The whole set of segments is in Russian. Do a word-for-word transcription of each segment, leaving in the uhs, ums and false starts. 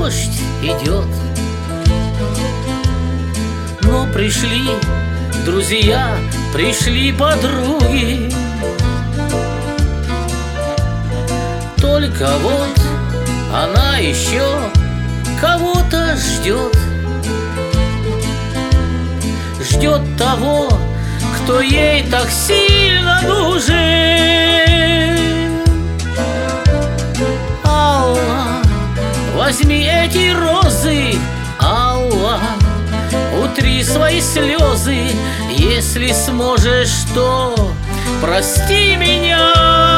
дождь идет. Но пришли друзья, пришли подруги, только вот она еще кого-то ждет. Ждет того, кто ей так сильно нужен. Алла, возьми эти розы, Алла, утри свои слезы. Если сможешь, то прости меня.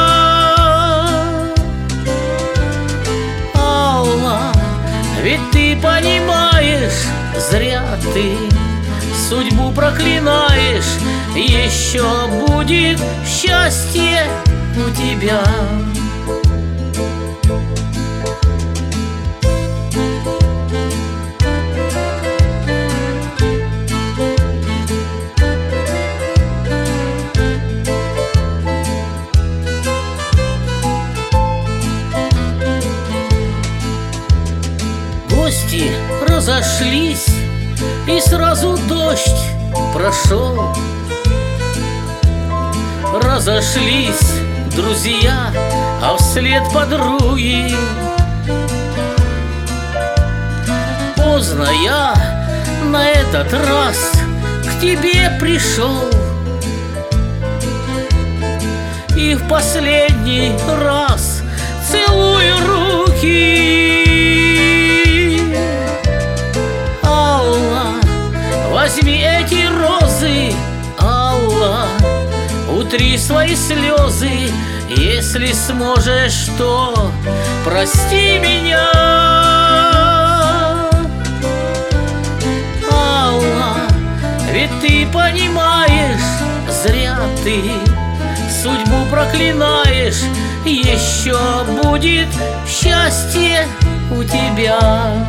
Алла, ведь ты понимаешь, зря ты судьбу проклинаешь. Еще будет счастье у тебя. Гости разошлись, и сразу дождь прошел. Разошлись друзья, а вслед подруги. Поздно я на этот раз к тебе пришел, и в последний раз целую руки. Возьми эти розы, Алла, утри свои слезы. Если сможешь, то прости меня. Алла, ведь ты понимаешь, зря ты судьбу проклинаешь. Еще будет счастье у тебя.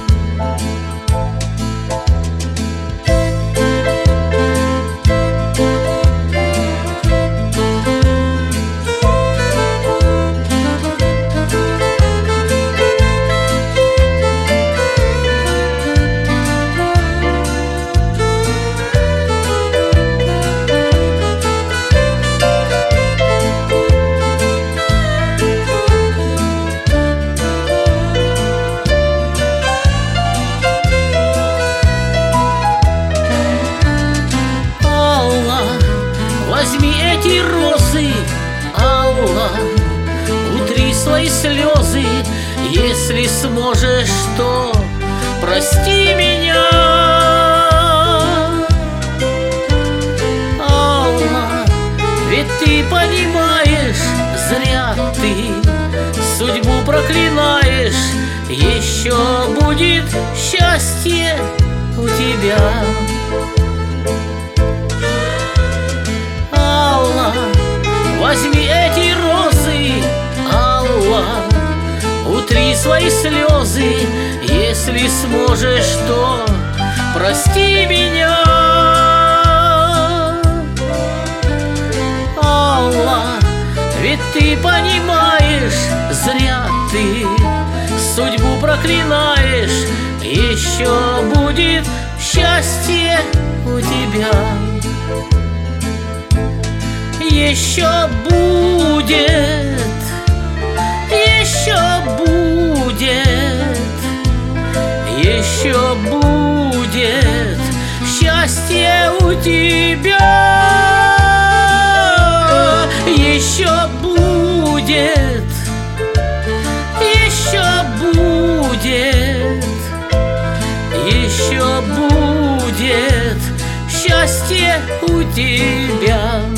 Возьми эти розы, Алла, утри свои слезы. Если сможешь, то прости меня. Алла, ведь ты понимаешь, зря ты судьбу проклинаешь. Еще будет счастье у тебя. Возьми эти розы, Алла, утри свои слезы. Если сможешь, то прости меня. Алла, ведь ты понимаешь, зря ты судьбу проклинаешь. Еще будет счастье у тебя. Еще будет, еще будет, еще будет счастье у тебя. Еще будет, еще будет, еще будет счастье у тебя.